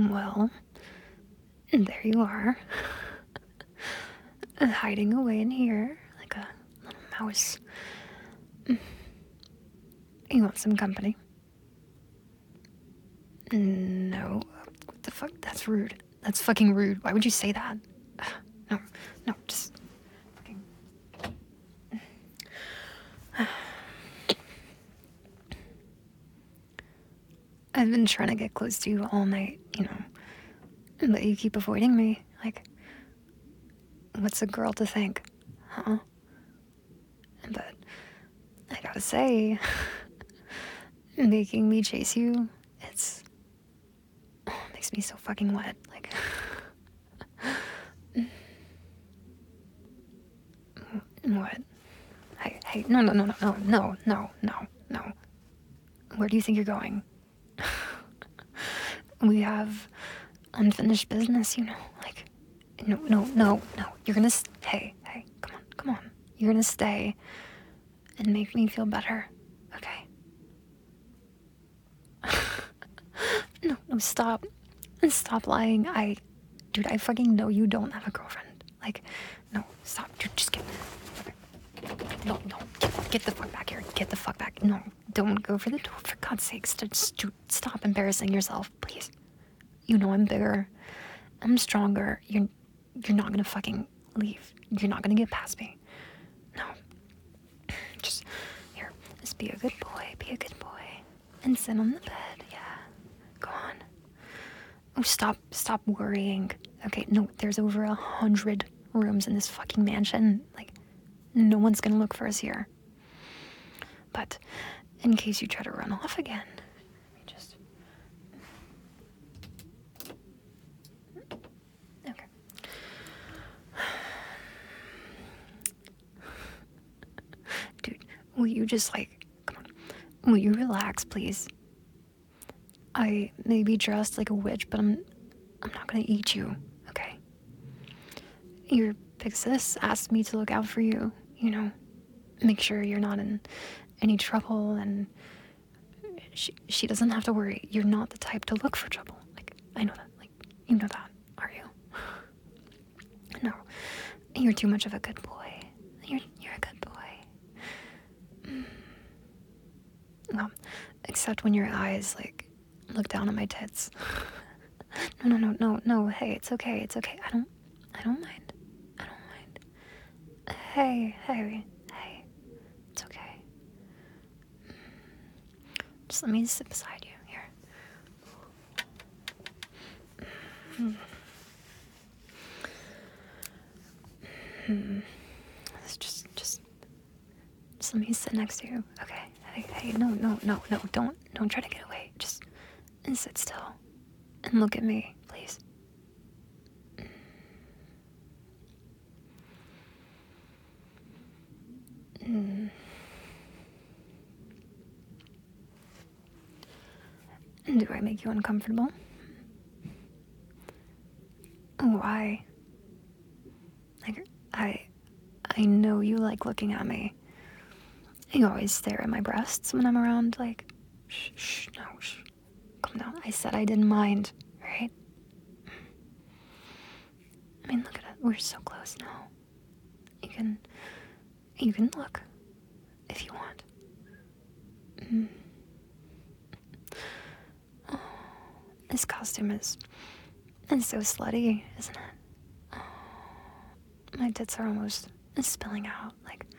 Well, there you are. Hiding away in here like a little mouse. You want some company? No. What the fuck? That's rude. That's fucking rude. Why would you say that? No, no, just fucking. I've been trying to get close to you all night, but you keep avoiding me. Like, what's a girl to think? Huh? But I gotta say, making me chase you, makes me so fucking wet. Like, what? Hey, no, no, no, no, no, no, no, no, no. Where do you think you're going? We have unfinished business, Like, no, no, no, no. You're gonna, hey, come on. You're gonna stay and make me feel better, okay? No, stop. Stop lying. Dude, I fucking know you don't have a girlfriend. Like, no, stop. Dude, just no, get the fuck back here. Get the fuck back. No, don't go for the door, for God's sakes. Dude, stop embarrassing yourself, please. You know I'm bigger. I'm stronger. You're not gonna fucking leave. You're not gonna get past me. No. Just be a good boy. And sit on the bed, yeah. Go on. Oh, stop worrying. Okay, no, there's over 100 rooms in this fucking mansion. Like, no one's gonna look for us here. But in case you try to run off again, just... Okay. Dude, will you just, come on. Will you relax, please? I may be dressed like a witch, but I'm not gonna eat you, okay? Your big sis asked me to look out for you, make sure you're not in any trouble, and she doesn't have to worry. You're not the type to look for trouble. Like, I know that. Like, you know that, are you? No, you're too much of a good boy. You're a good boy. Well, except when your eyes, look down at my tits. No. Hey, it's okay. I don't mind. Hey. It's okay. Just let me sit beside you here. Just let me sit next to you. Okay. Hey, no. Don't try to get away. Just sit still and look at me, please. Do I make you uncomfortable? Why? I know you like looking at me. You always stare at my breasts when I'm around, shh, calm down. I said I didn't mind, right? I mean, look at it. We're so close now. You can look if you want. Oh, this costume is so slutty, isn't it? Oh, my tits are almost spilling out.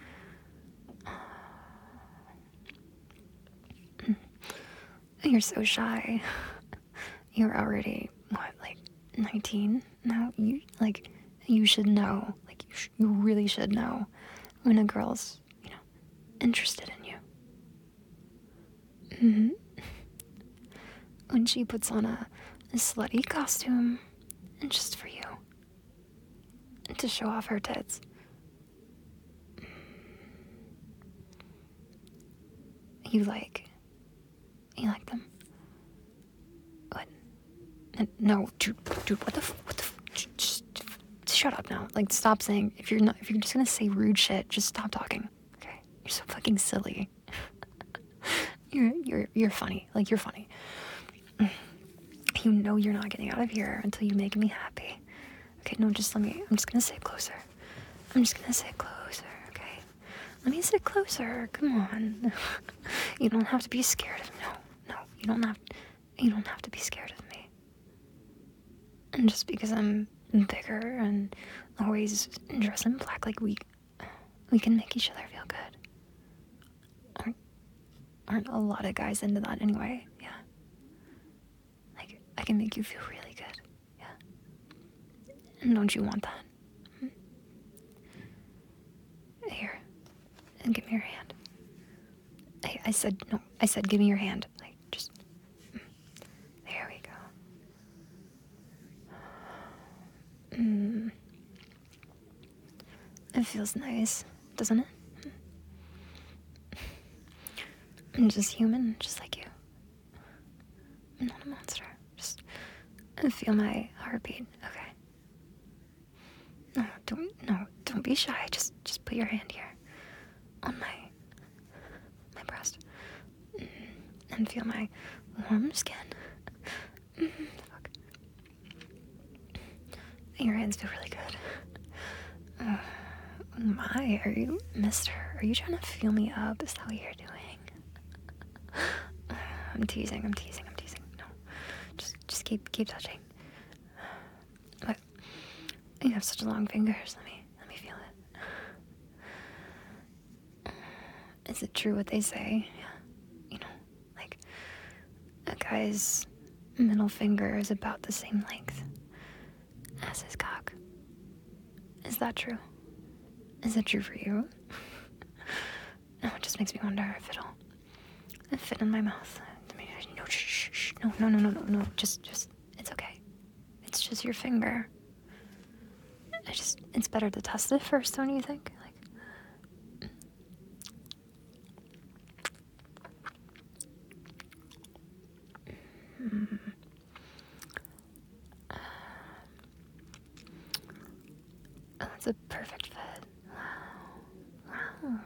You're so shy. You're already, 19? No, you should know. You really should know when a girl's, interested in you. When she puts on a slutty costume, and just for you. And to show off her tits. You like them? What? No, dude, what the just shut up now. Stop saying, if you're just gonna say rude shit, just stop talking, okay? You're so fucking silly. You're funny. You're funny. You know you're not getting out of here until you make me happy. Okay, no, just let me, I'm just gonna sit closer. I'm just gonna sit closer, okay? Let me sit closer, come on. You don't have to be scared of, no, you don't have to be scared of me. And just because I'm bigger and always dressed in black, like we can make each other feel good. Aren't a lot of guys into that anyway, yeah? Like, I can make you feel really good, yeah? And don't you want that? Here, and give me your hand. I said, no, I said give me your hand. Like, just, there we go. It feels nice, doesn't it? I'm just human, just like you. I'm not a monster. Just feel my heartbeat, okay? Don't be shy. Just put your hand here on my breast and feel my warm skin. Fuck. Your hands feel really good. My, are you, mister? Are you trying to feel me up? Is that what you're doing? I'm teasing. No, just keep touching. But you have such long fingers. Let me feel it. Is it true what they say? Yeah, you know, like a guy's middle finger is about the same length as his cock. Is that true? Is it true for you? No, it just makes me wonder if it'll fit in my mouth. No, shh. No. Just, it's okay. It's just your finger. It's better to test it first, don't you think? Oh, that's a perfect fit. Wow.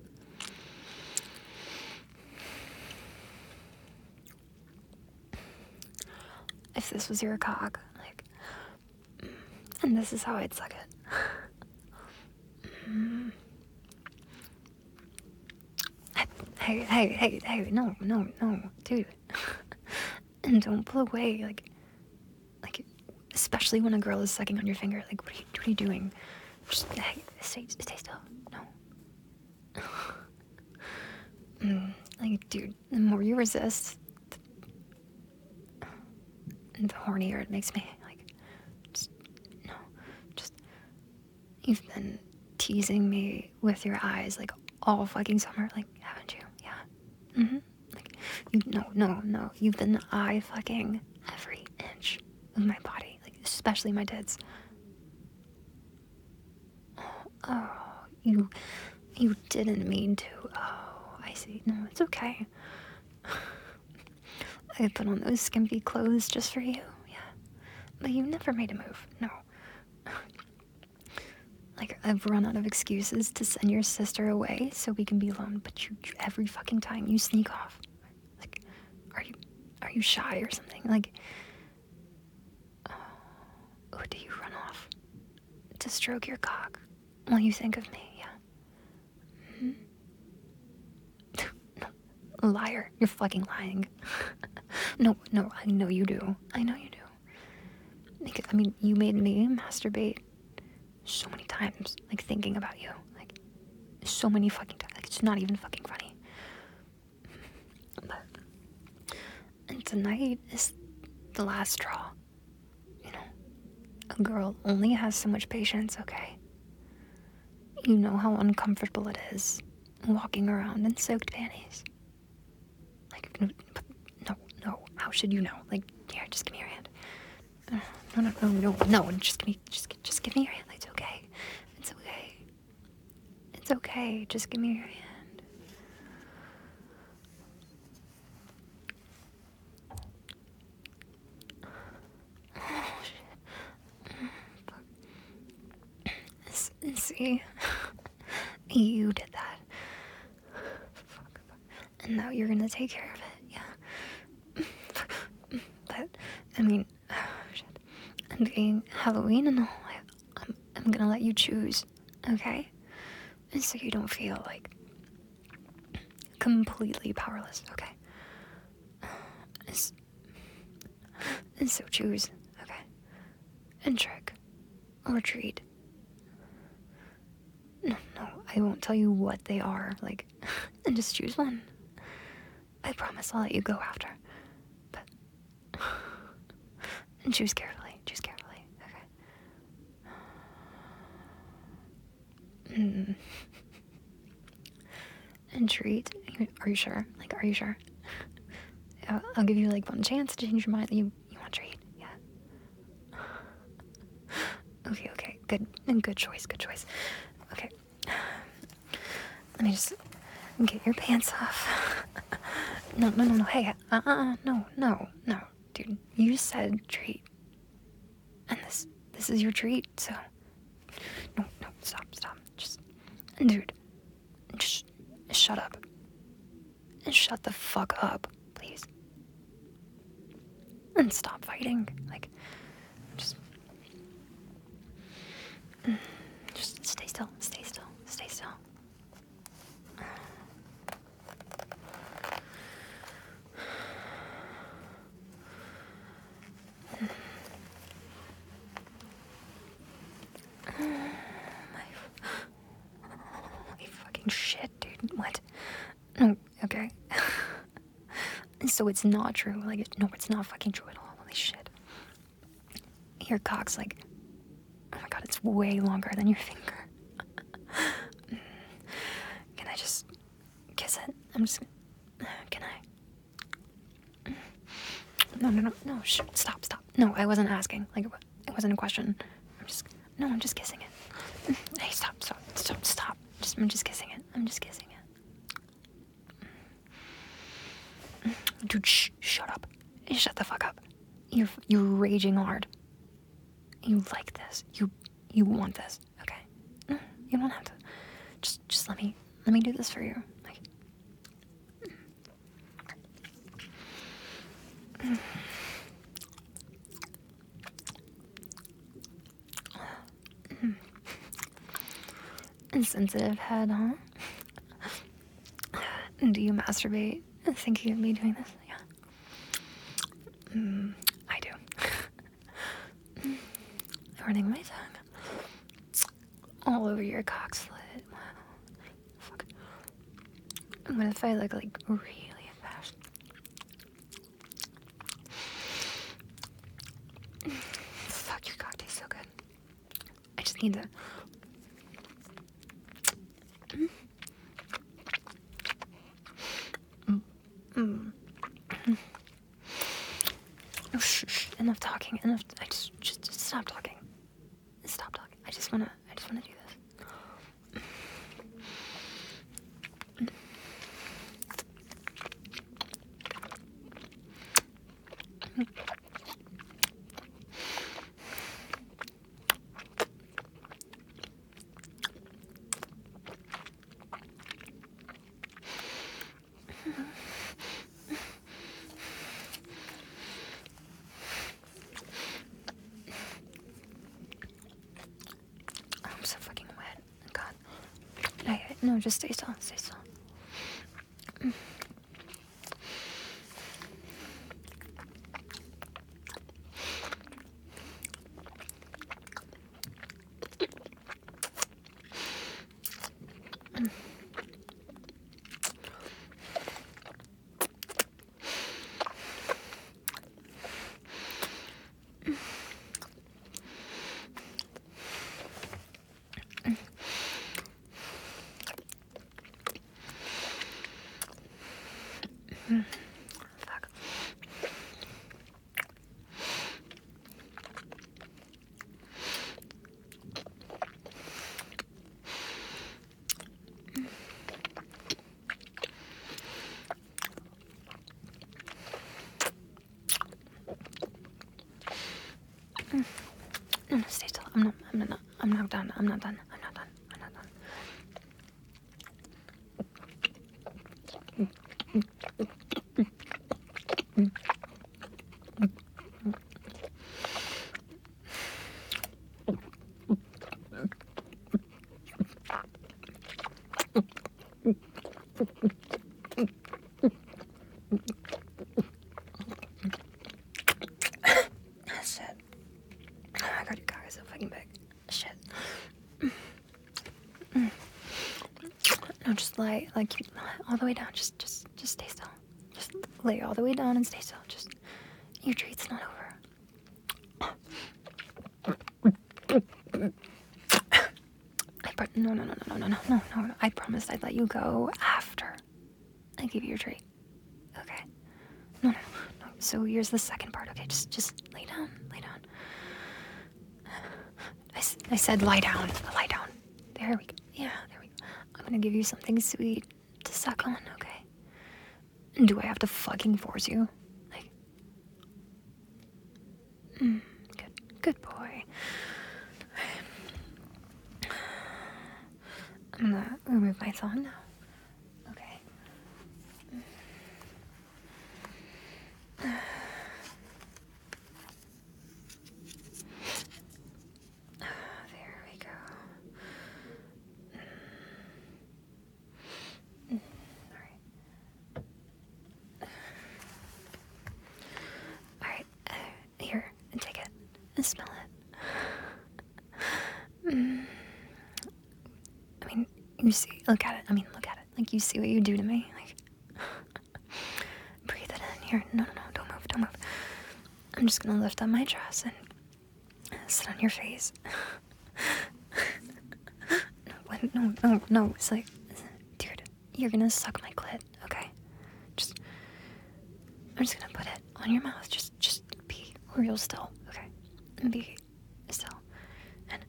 If this was your cock, and this is how I'd suck it. Hey, no, dude. And don't pull away, especially when a girl is sucking on your finger. What are you doing? Just, hey, stay still. No. Dude, the more you resist, the hornier it makes me. You've been teasing me with your eyes, all fucking summer, haven't you? Yeah. No. You've been eye fucking every inch of my body, especially my tits. Oh, you didn't mean to. Oh, I see. No, it's okay. I put on those skimpy clothes just for you, yeah. But you never made a move, no. I've run out of excuses to send your sister away so we can be alone, but you every fucking time you sneak off. Are you shy or something? Oh, do you run off to stroke your cock while you think of me, yeah? No, liar, you're fucking lying. No, I know you do. You made me masturbate so many times, thinking about you, so many fucking times, it's not even fucking funny. And tonight is the last straw, a girl only has so much patience, okay? You know how uncomfortable it is walking around in soaked panties. No, how should you know? Here, just give me your hand. No, just give me your hand. It's okay, just give me your hand. Oh, shit. See? You did that. And now you're gonna take care of it, yeah? But I mean, shit. And being Halloween and all, I'm gonna let you choose, okay? And so you don't feel like completely powerless, okay? And so choose, okay? And trick or treat. No, I won't tell you what they are, like, and just choose one. I promise I'll let you go after. But, and choose carefully, okay? And treat. Are you sure? Like, are you sure? I'll give you like one chance to change your mind. You want treat? Yeah. Okay. Good choice. Okay. Let me just get your pants off. No. Hey, no. Dude, you said treat. And this is your treat, so. No, stop. Dude, just shut up. And shut the fuck up, please. And stop fighting. Like, just stay still. Holy fucking shit, dude. What? No, okay. So it's not true. Like, no, it's not fucking true at all. Holy shit. Your cock's like, oh my god, it's way longer than your finger. Can I just kiss it? Can I? No, stop. No, I wasn't asking. Like, it wasn't a question. I'm just kissing it. Hey, stop. I'm just kissing it. Dude, shut up. Shut the fuck up. You're raging hard. You like this. You want this, okay? You don't have to. Just let me do this for you. Like, insensitive head, huh? Do you masturbate thinking of me doing this? Yeah. I do. Running my tongue all over your cock slit. Wow. Fuck. What if I look like really fast? Fuck, your cock tastes so good. I just need to. Oh, shh, enough talking. I just stop talking. Stop talking. I just wanna do this. I'm so fucking wet. God. No, just stay still. Fuck. No, stay still. I'm not done. I'm not done. Shit. No, just lie, like, all the way down. Just stay still. Just lay all the way down and stay still. Just, your treat's not over. No. I promised I'd let you go after I give you your treat. Okay. No. So here's the second part. Okay, just lay down. I said lie down. There we go. Yeah, there we go. I'm gonna give you something sweet to suck on, okay? And do I have to fucking force you? Like, good boy. I'm gonna remove my thumb now. Okay. There we go. Alright. Here, take it. And smell it. I mean, you see, look at it. Like, you see what you do to me? Like, breathe it in. Here, no, don't move. I'm just gonna lift up my dress and sit on your face. No, it's like, dude, you're gonna suck my clit, okay? I'm just gonna put it on your mouth. Just be real still, okay? And be still. And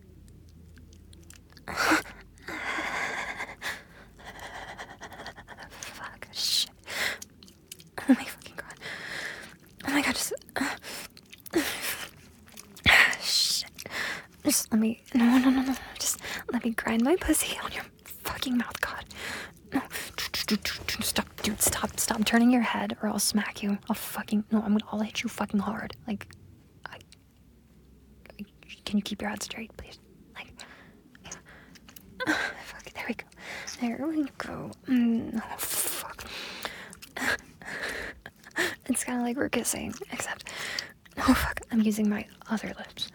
fuck, shit. Oh my fucking god. Oh my god, just shit. Just let me, no. Just let me grind my pussy on your fucking mouth, god. No. Stop, dude, stop turning your head or I'll smack you. I'll hit you fucking hard. Like, can you keep your head straight, please? Like, fuck, there we go. Oh, fuck. It's kind of like we're kissing, except, oh fuck, I'm using my other lips.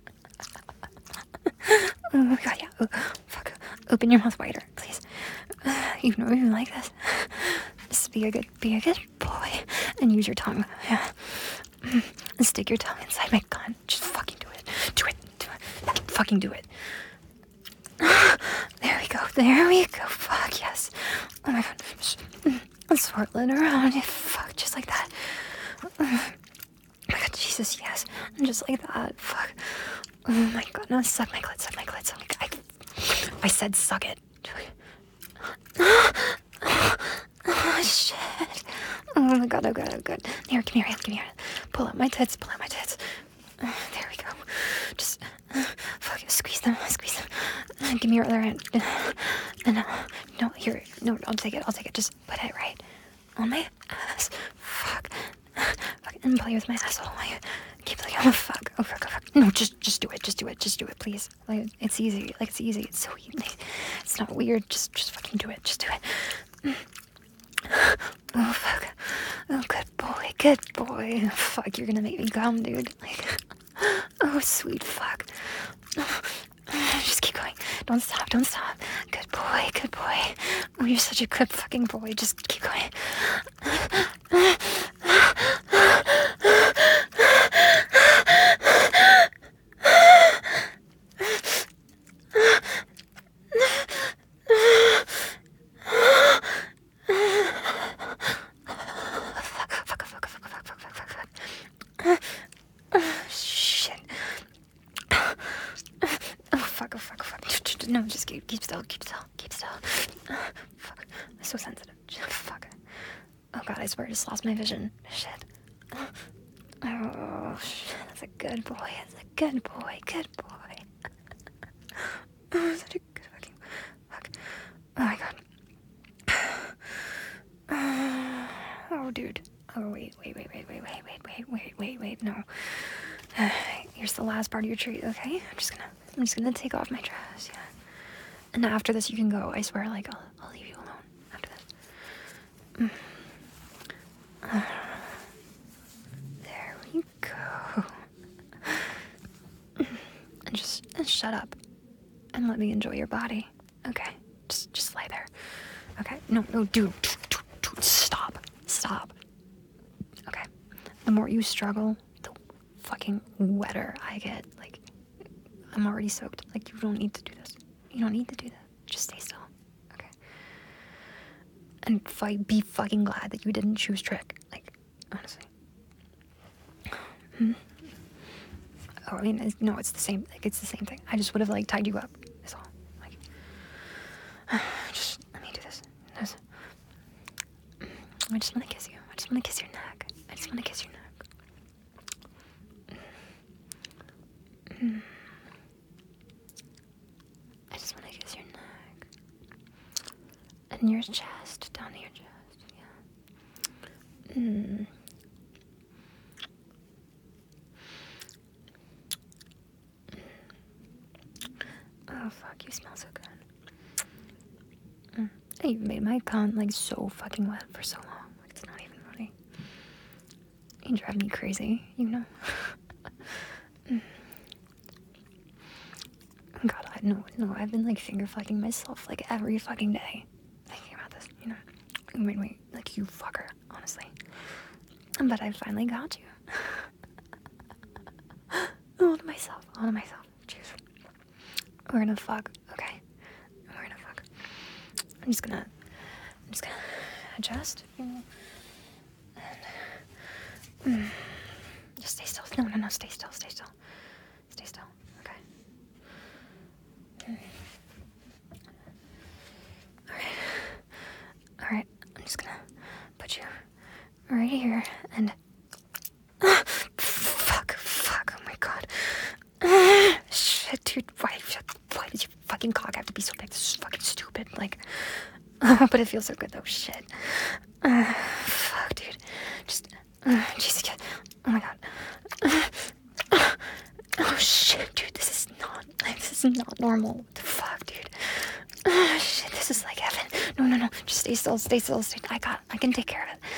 Oh my god, yeah. Oh, fuck. Open your mouth wider, please. You know you like this. Just be a good boy and use your tongue. Yeah. And stick your tongue inside my gun. Just fucking do it. Do it. Fucking do it. There we go. Fuck yes. Oh my god. Swirling around. Fuck, just like that. Oh my god, Jesus, yes. Just like that. Fuck. Oh my god, now suck my clit. I said suck it. Oh shit. Oh my god. Here, give me your hand. Pull out my tits. There we go. Just, fuck, squeeze them. Give me your other hand. No, I'll take it. Just put it right on my ass. Fuck. And play with my asshole. Keep like, oh fuck. No, just do it, please. Like, it's easy. It's so easy. It's not weird. Just fucking do it. Just do it. Oh fuck. Oh, good boy. Fuck, you're gonna make me come, dude. Like, oh sweet fuck. Just keep going. Don't stop. Good boy. Oh, you're such a good fucking boy. Just keep going. Shit. Oh fuck. No, just keep still. Fuck. I'm so sensitive. Fuck. Oh god, I swear I just lost my vision. Shit. Oh shit. That's a good boy. Good boy. Oh, such a good fucking fuck. Oh my god. Oh dude. Oh wait. No. Here's the last part of your treat, okay? I'm just gonna take off my dress, yeah. And after this, you can go. I swear, like, I'll leave you alone after this. There we go. And just shut up and let me enjoy your body. Okay, just lay there. Okay, no, dude, stop. Okay, the more you struggle, the fucking wetter I get. Like, I'm already soaked. Like, you don't need to do this. You don't need to do that. Just stay still. Okay. And be fucking glad that you didn't choose Trick. Like, honestly. Oh, I mean, no, it's the same. Like, it's the same thing. I just would have like tied you up. That's all. Like, just let me do this. I just want to kiss you. I just want to kiss your neck. I just want to kiss your neck. I just want to kiss your neck. And your chest, down to your chest. Yeah. Oh fuck, you smell so good. Hey, you've made my cunt like so fucking wet for so long. Like, it's not even funny. You drive me crazy, you know. God, no, I've been like finger fucking myself like every fucking day. Thinking about this, you know. Wait, like you fucker, honestly. But I finally got you. All to myself. Jeez. We're gonna fuck, okay? We're gonna fuck. I'm just gonna adjust. And just stay still. No, stay still. Stay still, okay? Alright, I'm just gonna put you right here and fuck, oh my god. Shit, dude, why does your fucking cock have to be so big? This is fucking stupid, like, but it feels so good though, shit. Fuck, dude, just, Jesus, oh my god. Oh shit, dude, this is not normal. What the fuck, dude? Shit, this is like heaven. No, just stay still. I can take care of it.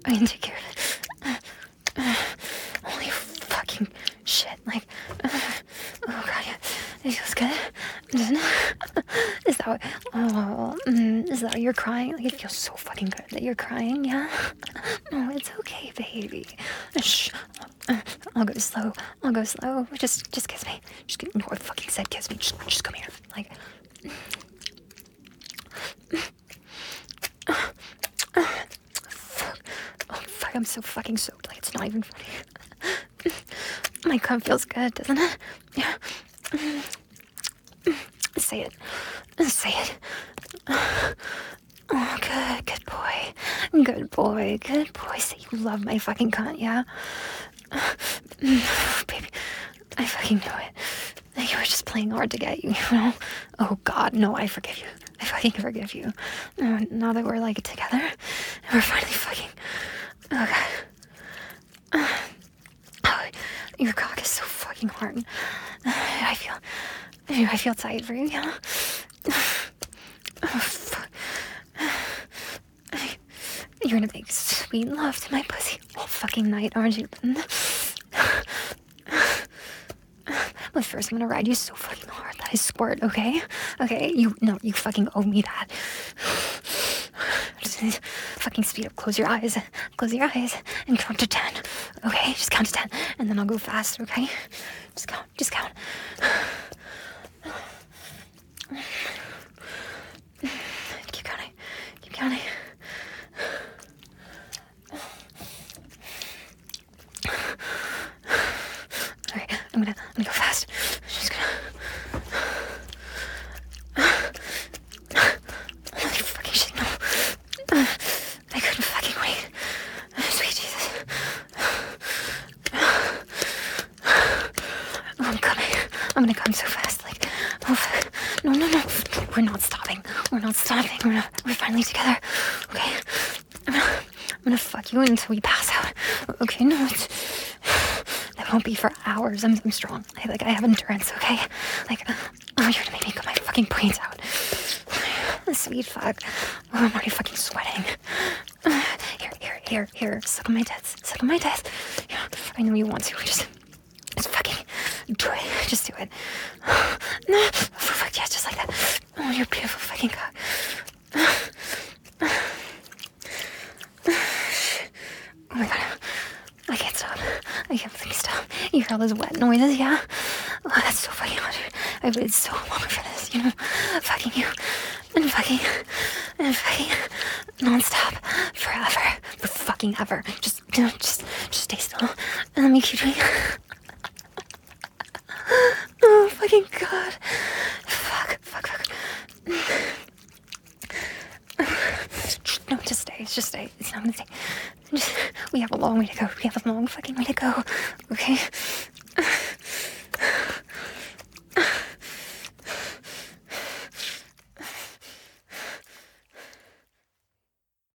Holy fucking shit, like, oh god, yeah, it feels good, doesn't it? Is that what you're crying? Like, it feels so fucking good that you're crying, yeah? No, it's okay, baby. Shh. I'll go slow. Just kiss me. No, I fucking said kiss me. Just come here. Like, fuck, I'm so fucking soaked. Like, it's not even funny. My cum feels good, doesn't it? Yeah. Say it. Oh, good boy. Say you love my fucking cunt, yeah? Baby, I fucking knew it. You were just playing hard to get you know? Oh god, no, I forgive you. I fucking forgive you. Now that we're like together, and we're finally fucking. Oh god. Oh, your cock is so fucking hard. I feel tight for you, yeah? Oh, fuck. You're gonna make sweet love to my pussy all fucking night, aren't you? But first I'm gonna ride you so fucking hard that I squirt, okay? You fucking owe me that. Just fucking speed up, close your eyes and count to 10, okay? Just count to 10 and then I'll go fast, okay? Just count. Keep counting. Okay, I'm gonna go fast. Just gonna. Holy fucking shit, no. I couldn't fucking wait. Sweet Jesus. Oh, I'm coming. I'm gonna come so fast, like, oh, no. We're not stopping. We're finally together. Okay. I'm gonna fuck you until we pass out. Okay, no, that won't be for hours. I'm strong. I have endurance, okay? Like, oh, you're gonna make me cut my fucking brains out. Sweet fuck. Oh, I'm already fucking sweating. Here. Suck on my tits. Yeah, I know you want to. Just fucking. Do it. Just do it. Fuck yeah, just like that. Oh, you're beautiful fucking cock. Oh my god. I can't stop. I can't fucking stop. You hear all those wet noises, yeah? Oh, that's so fucking hot, dude. I waited so long for this, you know? Fucking you. And fucking non-stop. Forever. For fucking ever. Just stay still. And let me keep doing it. Oh, fucking god. Fuck. No, just stay. Just stay. It's not gonna stay. We have a long way to go. We have a long fucking way to go. Okay?